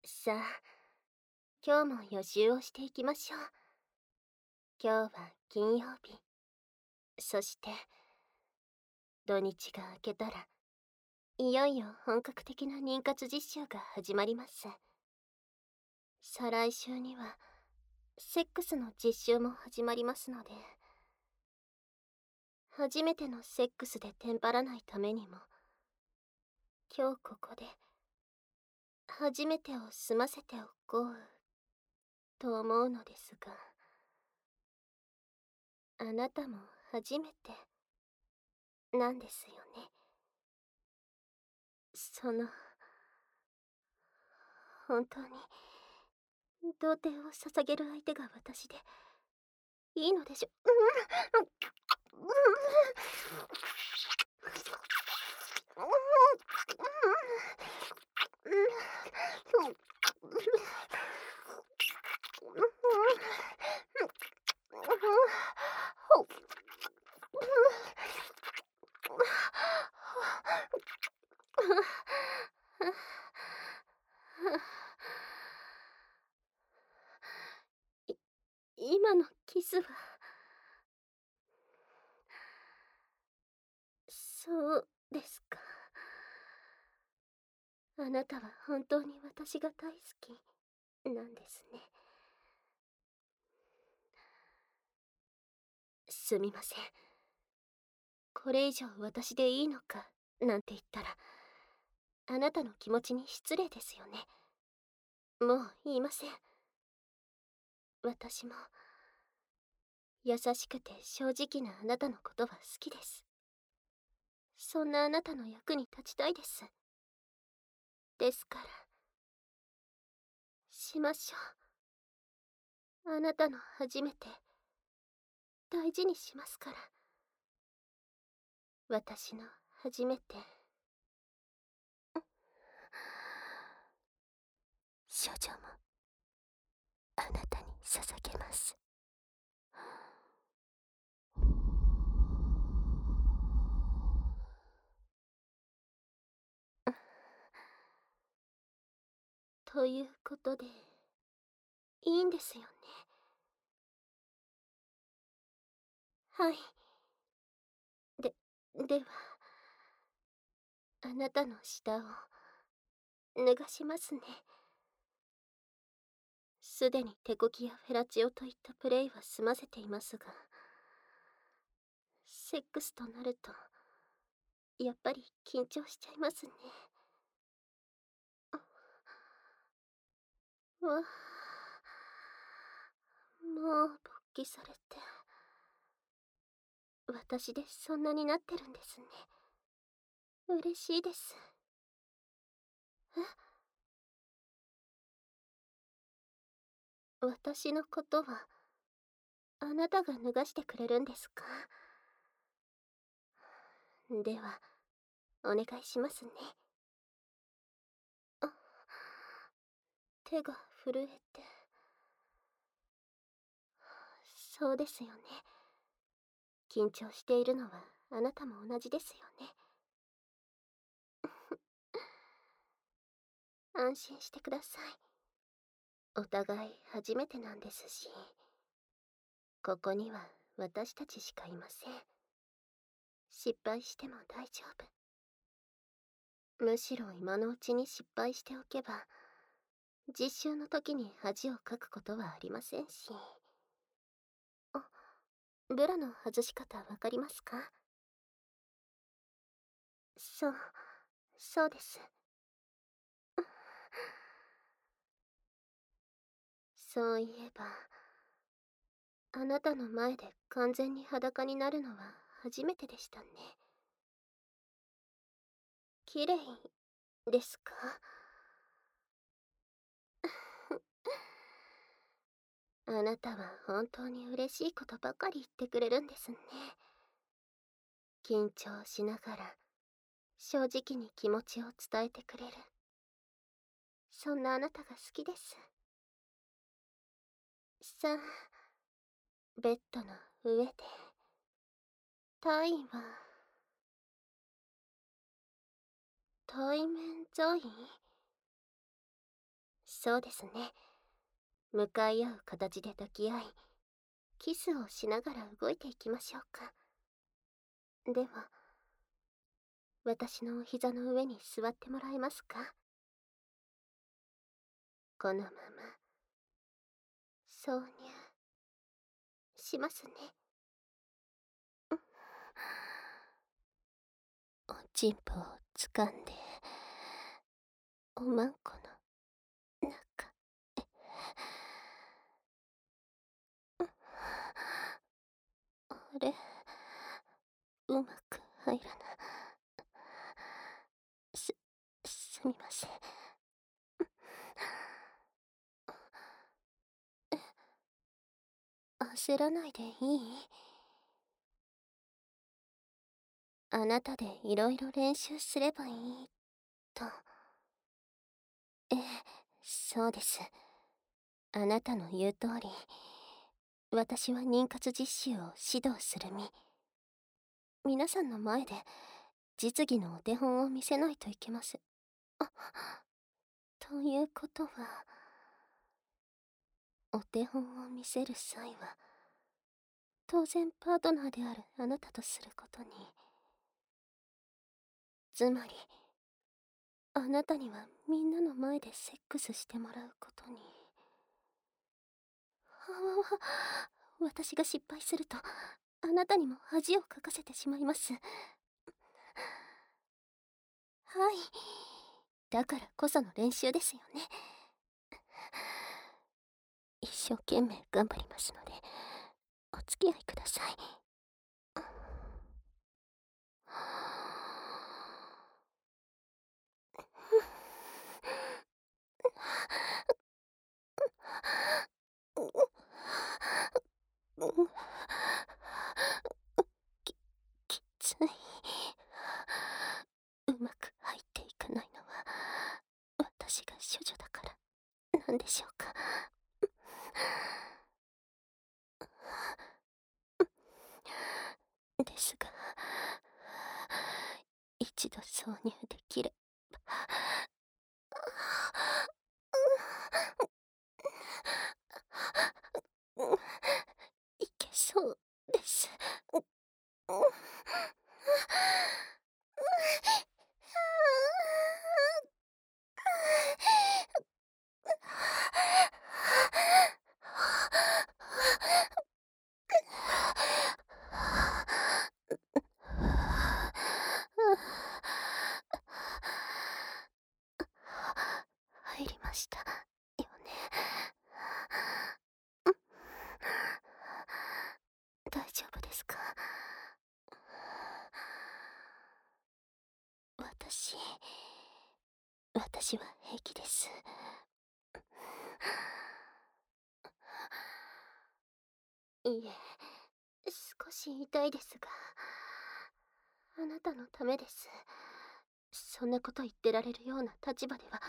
さあ、今日も予習をしていきましょう。今日は金曜日。そして、土日が明けたら、いよいよ本格的な妊活実習が始まります。再来週には、セックスの実習も始まりますので、初めてのセックスでテンパらないためにも、今日ここで、初めてを済ませておこう、と思うのですが、あなたも初めて、なんですよね。本当に、童貞を捧げる相手が私で、いいのでしょ。今のキスは、そうですか。あなたは本当に私が大好きなんですね。すみません。これ以上私でいいのかなんて言ったら、あなたの気持ちに失礼ですよね。もう言いません。私も、優しくて正直なあなたのことは好きです。そんなあなたの役に立ちたいです。ですから、しましょう。あなたの初めて、大事にしますから。私の初めて。少女も、あなたに捧げます。ということで、いいんですよね。はい。で、では、あなたの下を、脱がしますね。すでに手こきやフェラチオといったプレイは済ませていますが、セックスとなると、やっぱり緊張しちゃいますね。わあ、もう勃起されて、私でそんなになってるんですね。嬉しいです。え、私のことは、あなたが脱がしてくれるんですか？では、お願いしますね。あ、手が震えて。そうですよね。緊張しているのはあなたも同じですよね。安心してください。お互い初めてなんですし、ここには私たちしかいません。失敗しても大丈夫。むしろ今のうちに失敗しておけば、実習の時に恥をかくことはありませんし。あ、ブラの外し方わかりますか？そう、そうです。そういえば、あなたの前で完全に裸になるのは初めてでしたね。綺麗ですか？あなたは本当に嬉しいことばかり言ってくれるんですね。緊張しながら正直に気持ちを伝えてくれる。そんなあなたが好きです。さあ、ベッドの上で。タイは、対面在位？ そうですね。向かい合う形で抱き合い、キスをしながら動いていきましょうか。では、私のお膝の上に座ってもらえますか？このまま、挿入しますね。おちんぽを掴んで、おまんこの中へ。あれ、うまく入らな。すみません。焦らないでいい？あなたでいろいろ練習すればいいと。ええ、そうです。あなたの言う通り、私は妊活実習を指導する身。皆さんの前で実技のお手本を見せないといけません。あ、ということは、お手本を見せる際は、当然パートナーであるあなたとすることに。つまり、あなたにはみんなの前でセックスしてもらうことに。私が失敗すると、あなたにも恥をかかせてしまいます。はい。だからこその練習ですよね。一生懸命頑張りますので、お付き合いください。き、きつい。うまく入っていかないのは、私が処女だからなんでしょうか。ですが、一度挿入できれば。いけそうです。入りましたよね。大丈夫ですか？私、私は平気です。いいえ、少し痛いですが、あなたのためです。そんなこと言ってられるような立場では。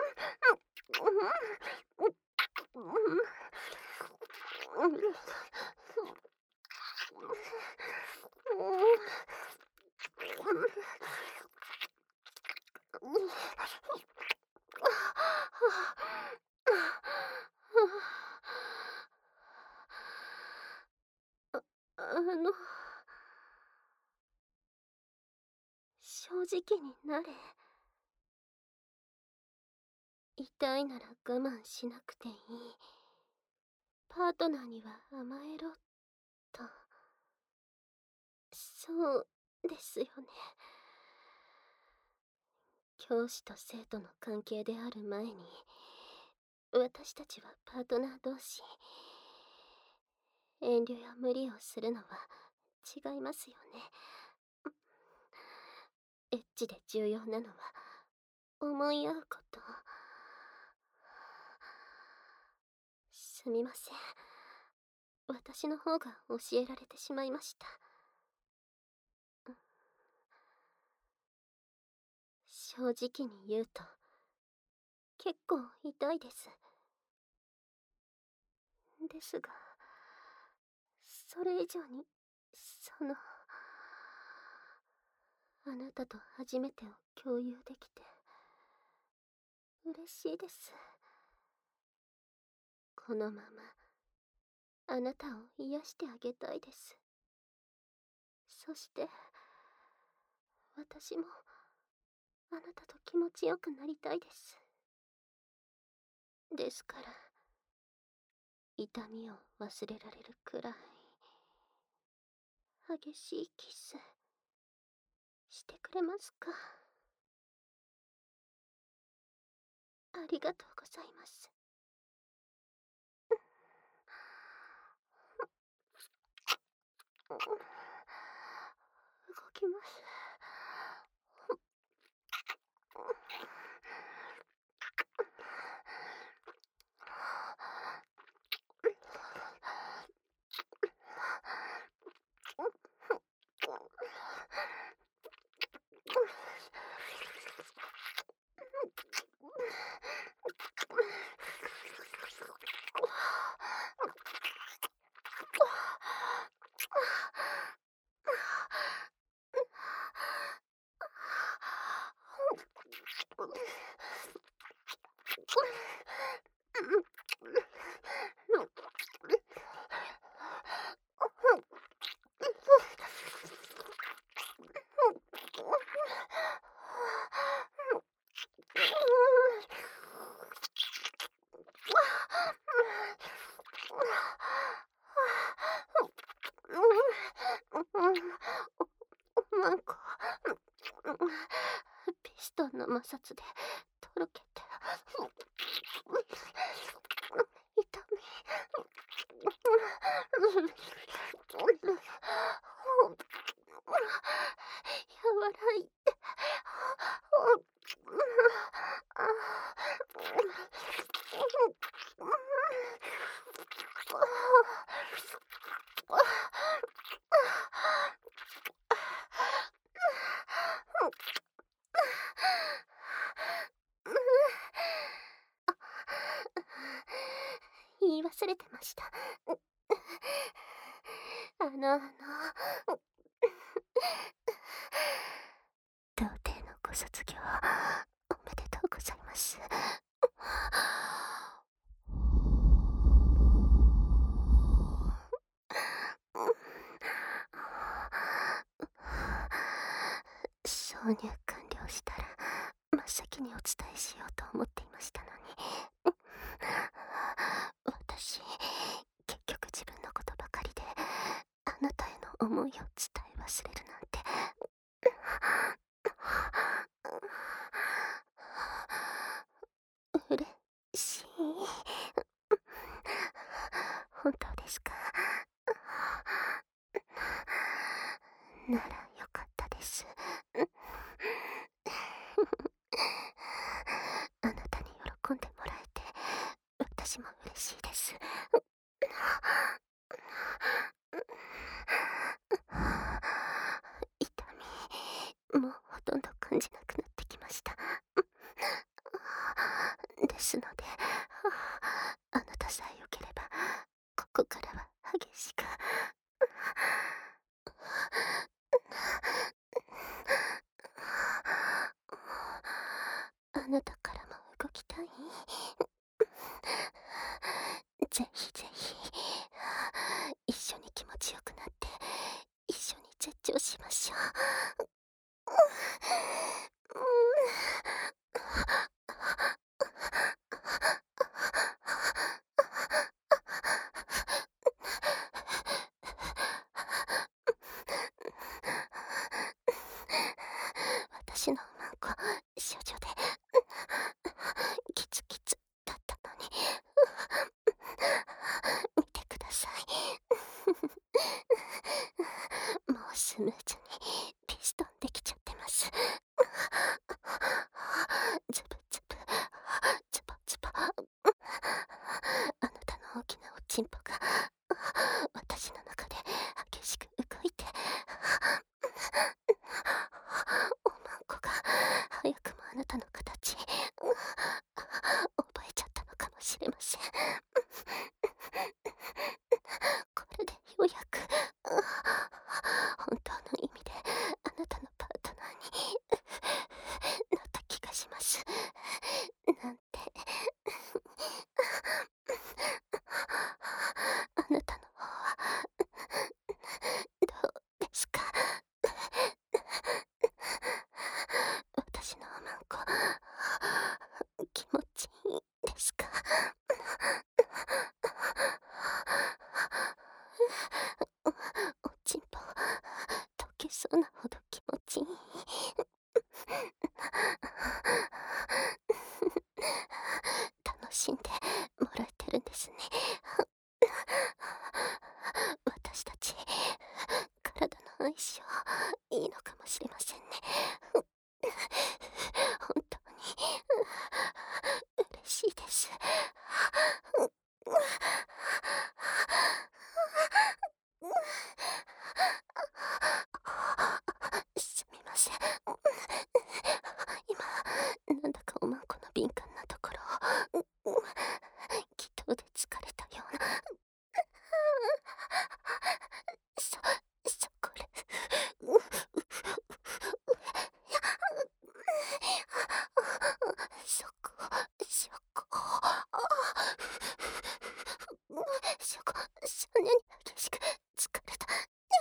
あの、正直になれ。痛いなら我慢しなくていい。パートナーには甘えろと。そうですよね。教師と生徒の関係である前に、私たちはパートナー同士。遠慮や無理をするのは違いますよね。エッチで重要なのは思い合うこと。すみません。私の方が教えられてしまいました。正直に言うと、結構痛いです。ですが、それ以上に、あなたと初めてを共有できて、嬉しいです。 このままあなたを癒してあげたいです。そして私もあなたと気持ちよくなりたいです。ですから痛みを忘れられるくらい激しいキスしてくれますか？ありがとうございます。動きます。なんかピストンの摩擦でとろけて痛み和らいで言い忘れてました。童貞のご卒業おめでとうございます。挿入完了したら真っ先にお伝えしようと思っていましたのに、私結局自分のことばかりであなたへの思いを伝え忘れるなんて。嬉しい。本当ですか？ならよかったです。あなたに喜んでもらえて私も嬉しいです。痛みもうほとんど感じなくなってきました。ですのであなたさえよければここからは激しくあなたからも動きたい？ぜひぜひ一緒に気持ちよくなって一緒に絶頂しましょう。私のマンコ処女でキツキツだっしんでもらえてるんですね。私たち、体の相性いいのかもしれませんね。本当に嬉しいです。すみません。今、なんだかおまんこの敏感なところを、祈祷で疲れたような。そ、これ。そこ、そこ。そんなに激しく疲れた。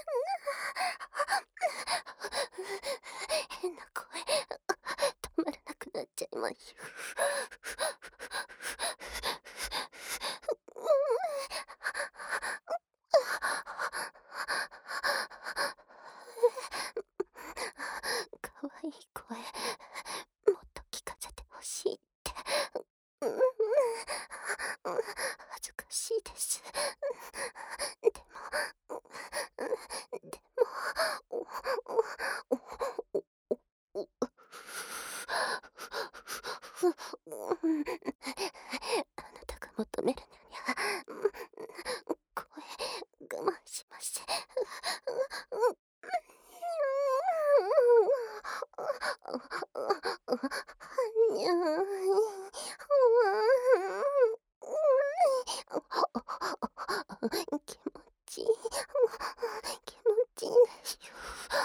変な声、止まらなくなっちゃいましゅ。かわいい声、もっと聞かせてほしいって。恥ずかしいです。でも、でも、あなたが求めるにゃ、声、我慢します。にゃ気持ちいい、気持ちいいですよ。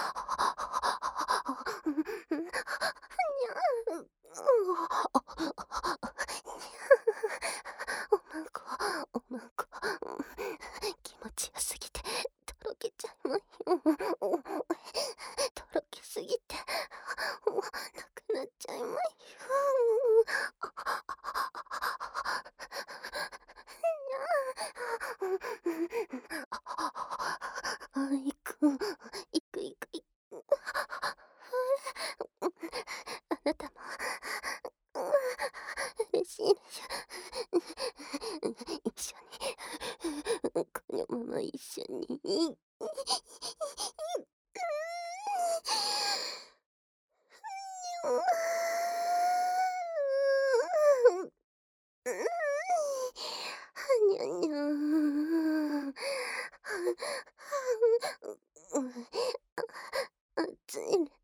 おまんこ、おまんこ、気持ちよすぎて、とろけちゃいまよ。とろけすぎて、なくなっちゃいまよ。行く、行く、行く、行く。あなたも、嬉しいでしょ。一緒に、このまま一緒に。にゃにゃ。暑いね。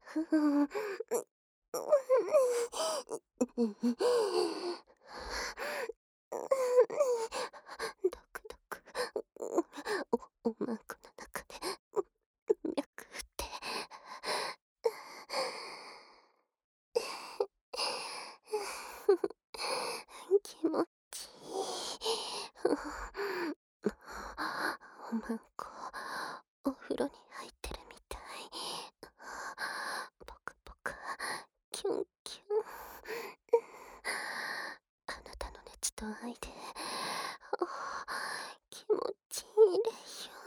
ドクドク。おまんこの中で脈打って。気持ちいい。おまんこ、お風呂に入ってるみたい。ポクポク、キュンキュン。あなたの熱と愛で、気持ちいいでしょ。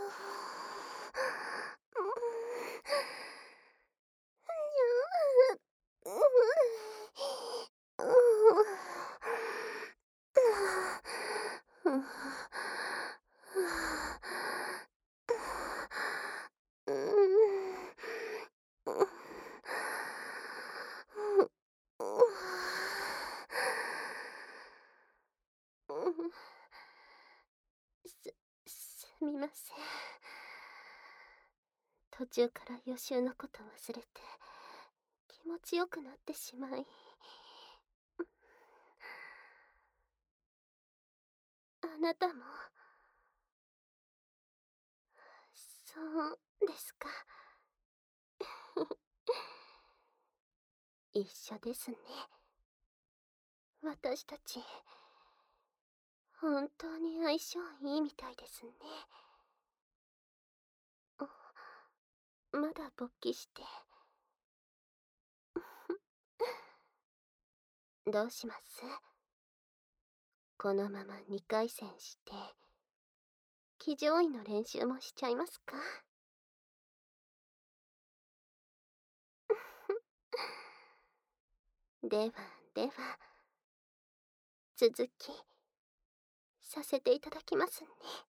すみません。途中から予習のこと忘れて、気持ちよくなってしまい。あなたも、そうですか。一緒ですね。私たち、本当に相性いいみたいですね。まだ勃起して。どうします？このまま2回戦して、騎乗位の練習もしちゃいますか？では、続き。 させていただきますね。